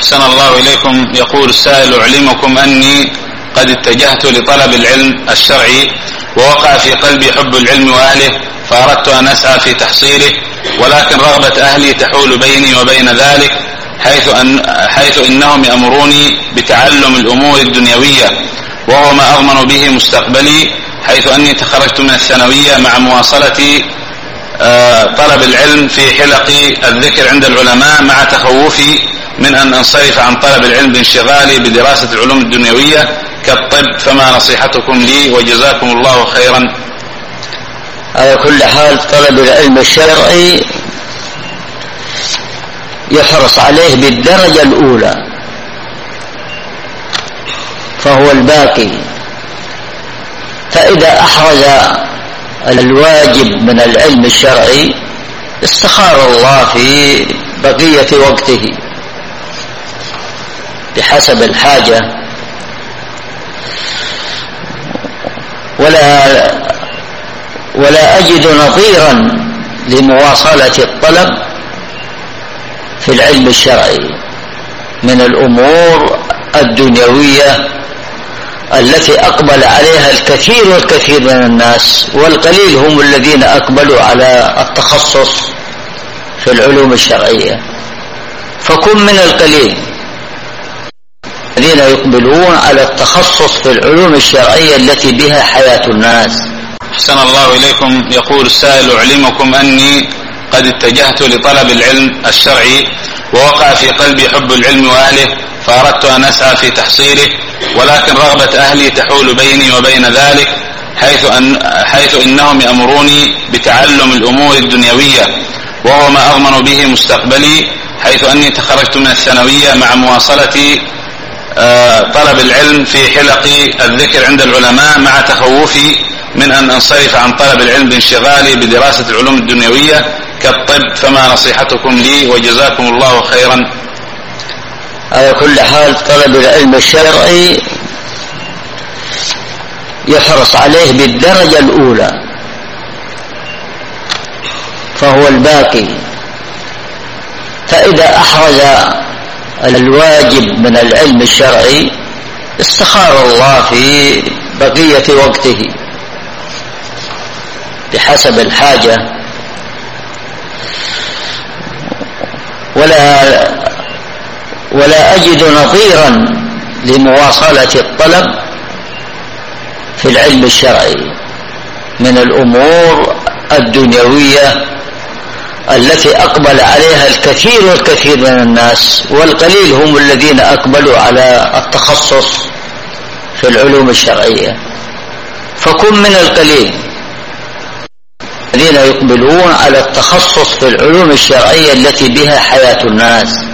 أحسن الله إليكم. يقول السائل: أعلمكم أني قد اتجهت لطلب العلم الشرعي ووقع في قلبي حب العلم وأهله، فأردت أن أسعى في تحصيله، ولكن رغبة أهلي تحول بيني وبين ذلك، حيث إنهم يأمروني بتعلم الأمور الدنيوية وهو ما أضمن به مستقبلي، حيث أني تخرجت من الثانوية مع مواصلة طلب العلم في حلق الذكر عند العلماء، مع تخوفي من أن أنصرف عن طلب العلم بانشغالي بدراسة العلوم الدنيوية كالطب، فما نصيحتكم لي وجزاكم الله خيرا؟ على كل حال طلب العلم الشرعي يحرص عليه بالدرجة الأولى، فهو الباقي، فإذا أحرز الواجب من العلم الشرعي استخار الله في بقية وقته بحسب الحاجة، ولا أجد نظيرا لمواصلة الطلب في العلم الشرعي من الأمور الدنيوية التي أقبل عليها الكثير من الناس، والقليل هم الذين أقبلوا على التخصص في العلوم الشرعية، فكن من القليل الذين يقبلون على التخصص في العلوم الشرعية التي بها حياة الناس. أحسن الله إليكم. يقول السائل: أعلمكم أني قد اتجهت لطلب العلم الشرعي ووقع في قلبي حب العلم وأهله، فأردت أن أسعى في تحصيله، ولكن رغبة أهلي تحول بيني وبين ذلك، حيث إنهم يأمروني بتعلم الأمور الدنيوية وهو ما أضمن به مستقبلي، حيث أني تخرجت من الثانوية مع مواصلة طلب العلم في حلق الذكر عند العلماء، مع تخوفي من أن أنصرف عن طلب العلم بانشغالي بدراسة العلوم الدنيوية كالطب، فما نصيحتكم لي وجزاكم الله خيرا؟ على كل حال طلب العلم الشرعي يحرص عليه بالدرجة الأولى، فهو الباقي، فإذا أحرز الواجب من العلم الشرعي استخار الله في بقية وقته بحسب الحاجة، ولا أجد نظيرا لمواصلة الطلب في العلم الشرعي من الأمور الدنيوية التي أقبل عليها الكثير من الناس، والقليل هم الذين أقبلوا على التخصص في العلوم الشرعية، فكن من القليل الذين يقبلون على التخصص في العلوم الشرعية التي بها حياة الناس.